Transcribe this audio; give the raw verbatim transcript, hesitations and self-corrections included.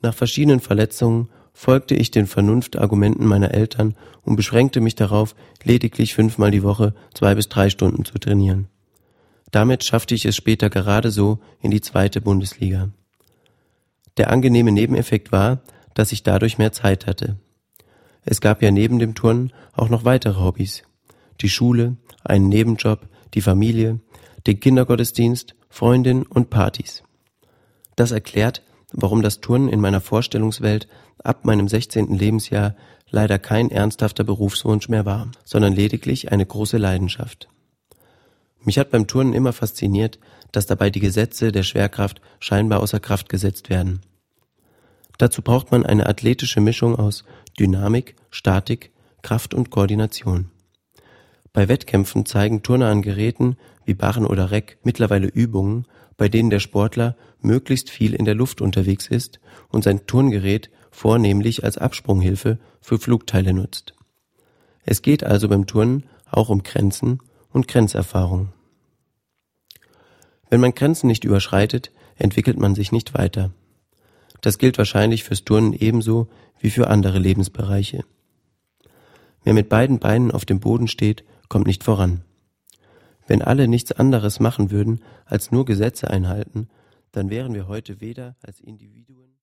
Nach verschiedenen Verletzungen folgte ich den Vernunftargumenten meiner Eltern und beschränkte mich darauf, lediglich fünfmal die Woche zwei bis drei Stunden zu trainieren. Damit schaffte ich es später gerade so in die zweite Bundesliga. Der angenehme Nebeneffekt war, dass ich dadurch mehr Zeit hatte. Es gab ja neben dem Turnen auch noch weitere Hobbys. Die Schule, einen Nebenjob, die Familie, den Kindergottesdienst, Freundin und Partys. Das erklärt, warum das Turnen in meiner Vorstellungswelt ab meinem sechzehnten Lebensjahr leider kein ernsthafter Berufswunsch mehr war, sondern lediglich eine große Leidenschaft. Mich hat beim Turnen immer fasziniert, dass dabei die Gesetze der Schwerkraft scheinbar außer Kraft gesetzt werden. Dazu braucht man eine athletische Mischung aus Dynamik, Statik, Kraft und Koordination. Bei Wettkämpfen zeigen Turner an Geräten wie Barren oder Reck mittlerweile Übungen, bei denen der Sportler möglichst viel in der Luft unterwegs ist und sein Turngerät vornehmlich als Absprunghilfe für Flugteile nutzt. Es geht also beim Turnen auch um Grenzen und Grenzerfahrung. Wenn man Grenzen nicht überschreitet, entwickelt man sich nicht weiter. Das gilt wahrscheinlich fürs Turnen ebenso wie für andere Lebensbereiche. Wer mit beiden Beinen auf dem Boden steht, kommt nicht voran. Wenn alle nichts anderes machen würden, als nur Gesetze einhalten, dann wären wir heute weder als Individuen